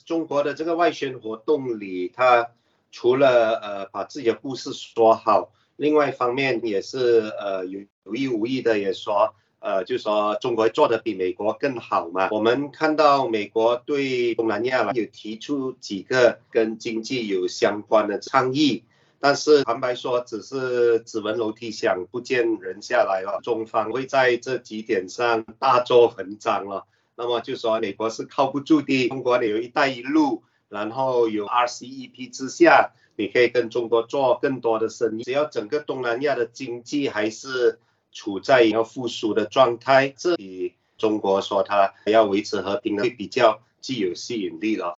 中国的这个外宣活动里，它除了把自己的故事说好，另外一方面也是有意无意的也说。就说中国做的比美国更好嘛。我们看到美国对东南亚有提出几个跟经济有相关的倡议，但是坦白说只是只闻楼梯响，不见人下来了。中方会在这几点上大做文章了。那么就说美国是靠不住的，中国有一带一路，然后有 RCEP 之下，你可以跟中国做更多的生意。只要整个东南亚的经济还是处在要复苏的状态，这里中国说它要维持和平会比较具有吸引力了。